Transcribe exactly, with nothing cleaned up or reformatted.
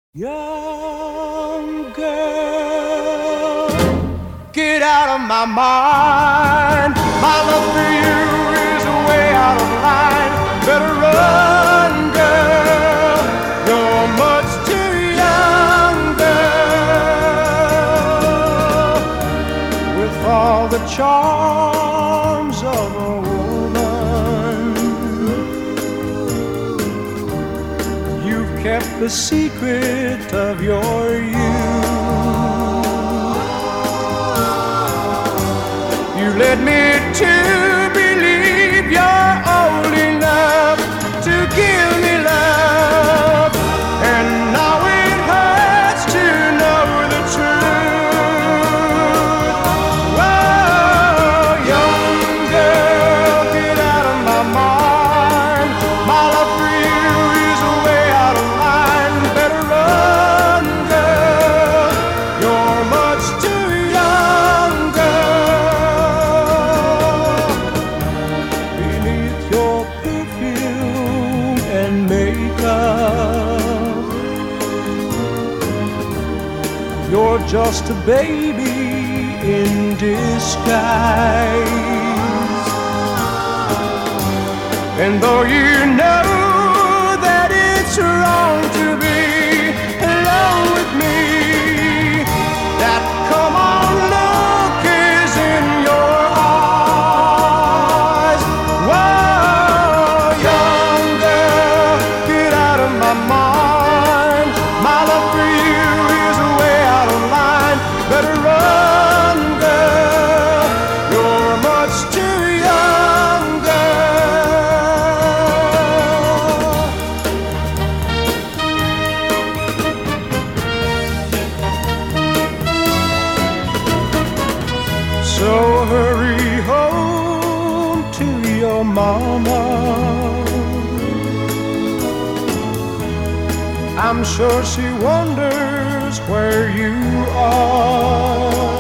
Young girl, get out of my mind. My love for you is way out of line. Better run, girl. You're much too young, girl. With all the charms of a woman, you've kept the secret of your youth. You led me to believe you're old enough to give me love, and now it hurts to know the truth. Whoa, young girl, get out of my mind. My love for you is way out of line. Better run, girl. You're much too young, girl. Beneath your perfume and makeup, you're just a baby in disguise. And though you know that it's wrong to be alone with me, that come on look is in your eyes. Whoa, young girl, get out of my mind. My love for you is way out of line. Better run, girl. You're much too young, girl. So hurry home to your mama. I'm sure she wonders where you are.